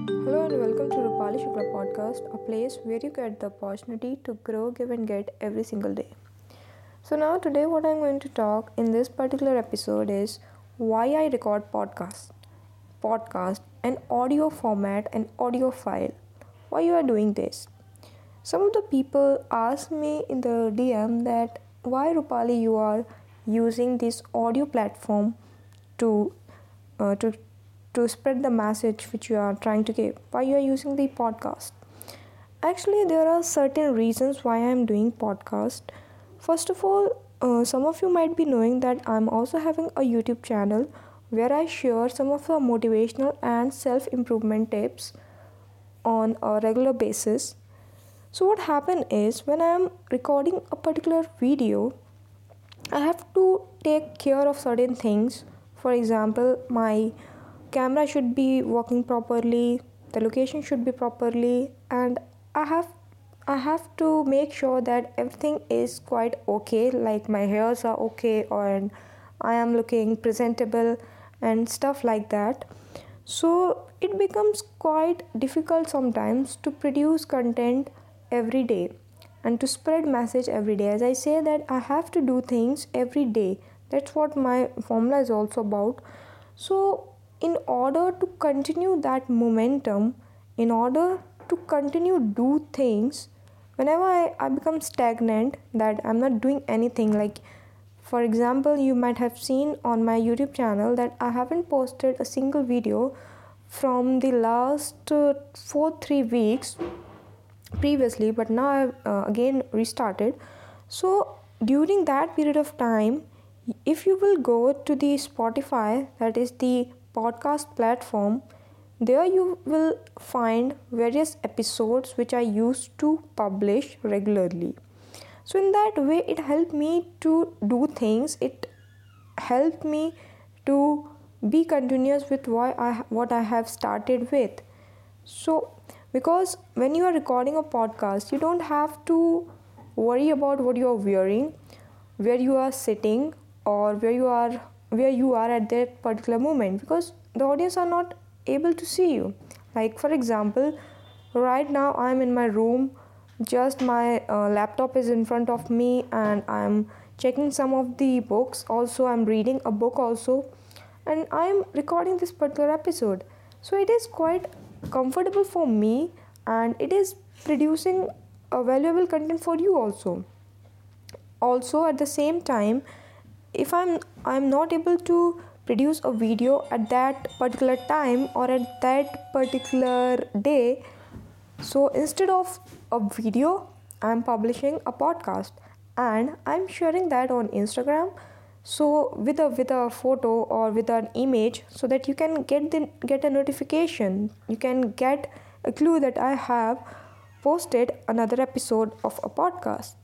Hello and welcome to Rupali Shukla podcast, a place where you get the opportunity to grow, give, and get every single day. So now today, what I'm going to talk in this particular episode is why I record podcast, an audio format, an audio file. Why you are doing this? Some of the people ask me in the DM that why Rupali you are using this audio platform to uh, to to spread the message which you are trying to give. Why you are using the podcast? Actually, there are certain reasons why I am doing podcast. First of all, some of you might be knowing that I'm also having a YouTube channel where I share some of the motivational and self improvement tips on a regular basis. So what happened is when I am recording a particular video, I have to take care of certain things. For example, my camera should be working properly, the location should be properly, and I have I have to make sure that everything is quite okay, like my hairs are okay and I am looking presentable and stuff like that. So it becomes quite difficult sometimes to produce content every day and to spread message every day. As I say that I have to do things every day. That's what my formula is also about. So in order to continue that momentum, in order to continue do things, whenever I become stagnant, that I'm not doing anything, like for example, you might have seen on my YouTube channel that I haven't posted a single video from the last 3 weeks previously, but now I've again restarted. So during that period of time, if you will go to the Spotify, that is the podcast platform, there you will find various episodes which I used to publish regularly. So in that way, it helped me to do things. It helped me to be continuous with what I have started with. So because when you are recording a podcast, you don't have to worry about what you are wearing, where you are sitting, or where you are at that particular moment, because the audience are not able to see you. Like for example, right now I'm in my room, just my laptop is in front of me and I'm checking some of the books. Also I'm reading a book also, and I'm recording this particular episode. So it is quite comfortable for me, and it is producing a valuable content for you also. Also at the same time, if I'm not able to produce a video at that particular time or at that particular day, so instead of a video, I'm publishing a podcast and I'm sharing that on Instagram. So with a photo or with an image, so that you can get a notification, you can get a clue that I have posted another episode of a podcast.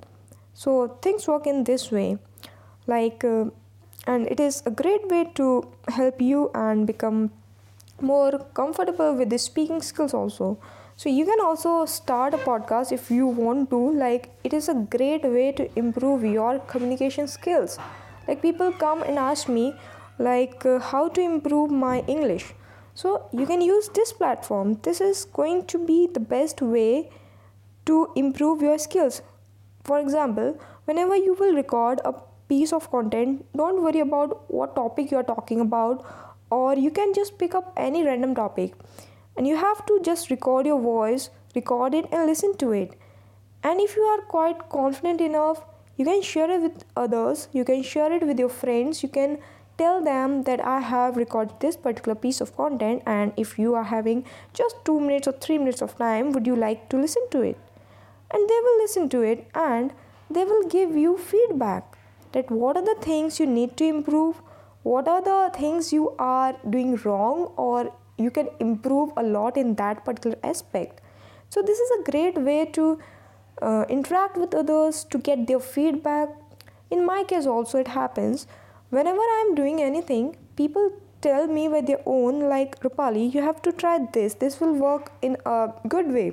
So things work in this way, like and it is a great way to help you and become more comfortable with the speaking skills also. So you can also start a podcast if you want to. Like it is a great way to improve your communication skills. Like people come and ask me like how to improve my English. So you can use this platform. This is going to be the best way to improve your skills. For example, whenever you will record a piece of content, don't worry about what topic you are talking about, or you can just pick up any random topic and you have to just record your voice, record it, and listen to it. And if you are quite confident enough, you can share it with others, you can share it with your friends, you can tell them that I have recorded this particular piece of content, and if you are having just 2 minutes or 3 minutes of time, would you like to listen to it? And they will listen to it and they will give you feedback that what are the things you need to improve, what are the things you are doing wrong, or you can improve a lot in that particular aspect. So this is a great way to interact with others, to get their feedback. In my case also it happens, whenever I am doing anything, people tell me by their own, like Rupali, you have to try this will work in a good way.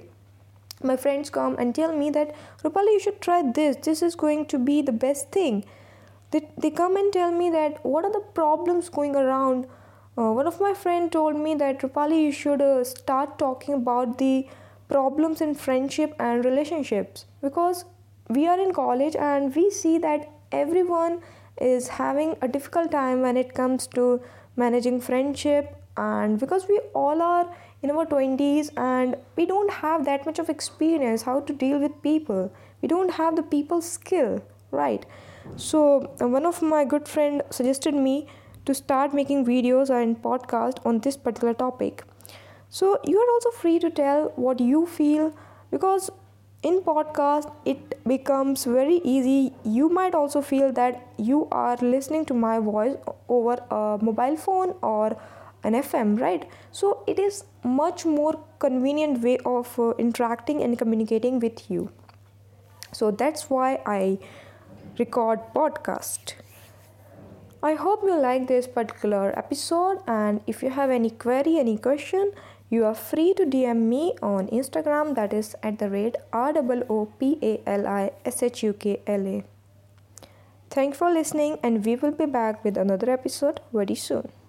My friends come and tell me that Rupali, you should try this is going to be the best thing. They come and tell me that what are the problems going around One of my friend told me that Rupali, you should start talking about the problems in friendship and relationships, because we are in college and we see that everyone is having a difficult time when it comes to managing friendship, and because we all are in our 20s and we don't have that much of experience how to deal with people, we don't have the people skill, right? So one of my good friend suggested me to start making videos and podcast on this particular topic. So you are also free to tell what you feel, because in podcast it becomes very easy. You might also feel that you are listening to my voice over a mobile phone or an FM, right? So it is much more convenient way of interacting and communicating with you. So that's why I record podcast. I hope you like this particular episode, and if you have any query, any question, you are free to DM me on Instagram, that is at the rate ROOPALISHUKLA. Thank you for listening, and we will be back with another episode very soon.